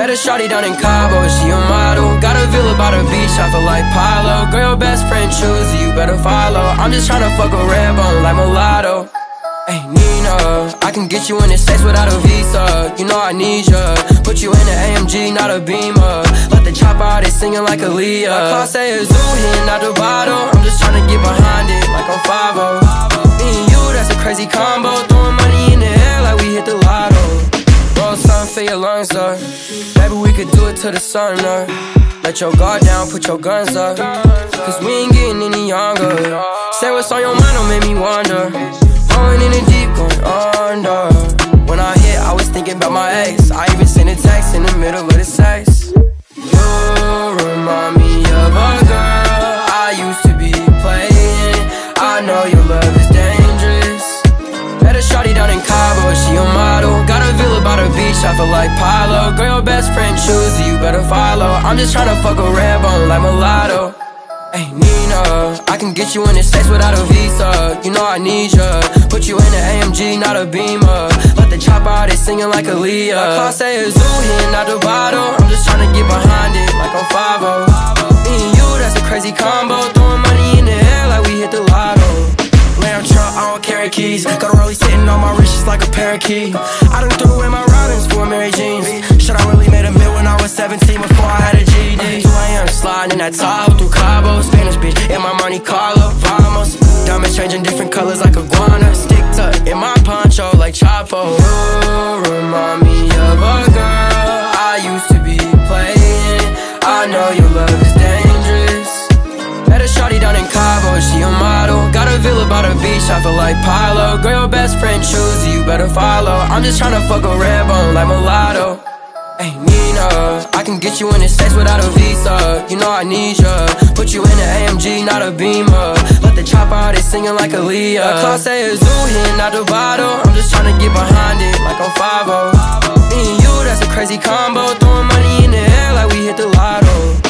Met a shawty down in Cabo, she a model. Got a villa by the beach, I feel like Pilo. Girl, your best friend choose you better follow. I'm just tryna fuck a red bone like mulatto. Hey Nina, I can get you in the States without a visa. You know I need ya. Put you in an AMG, not a Beamer. Let the chopper out, they singing like Aaliyah. My car say it's zoo here, not the bottle. I'm just tryna get behind it like I'm 5-0. Me and you, that's a crazy combo. Throwing money in the air like we hit the lotto. Roll something for your lungs up. Baby, we could do it till the sun up. Let your guard down, put your guns up. Cause we ain't getting any younger. Say what's on your mind, don't make me wonder. Going in the deep, going under. When I hit, I was thinking about my ex. I even sent a text in the middle of the sex. You remind me of a girl I used to be playing. I know your love is dangerous. Met a shawty down in Cabo, she a model. Got a villa by the beach, I feel like Pilo. Girl, your best friend choose you better follow. I'm just tryna fuck a red bone like mulatto. Hey Nina, I can get you in the States without a visa. You know I need ya. Put you in an AMG, not a Beamer. Let the chopper out, they singing like Aaliyah. My car say it's zoo here, not the bottle. I'm just tryna get behind it like I'm 5-0. Me and you, that's a crazy combo. Throwing money in the air like we hit the lotto. Lamb truck, I don't carry keys. Got a rollie sitting on my wrist just like a parakeet. I done threw away my Robins for Mary Jeans. Shit, I really made a meal when I was 17 before I had a GED. 2 AM sliding in that Tahoe through Cabo. Spanish bitch in my Monte Carlo, vamos. Diamonds changing different colors like iguana. Stick tuck in my poncho like Chapo. You remind me of a girl I used to be playing. I know your love is dangerous. Met a shawty down in Cabo, she a model. Got a villa by the beach, I feel like Pilo. Girl, your best friend choose you better follow. I'm just tryna fuck a red bone like mulatto. Hey Nina, I can get you in the States without a visa. You know I need ya. Put you in an AMG, not a Beamer. Let the chopper out, they singing like Aaliyah. My car say it's zoo here, not the bottle. I'm just tryna get behind it like I'm 5-0. Me and you, that's a crazy combo. Throwing money in the air like we hit the lotto.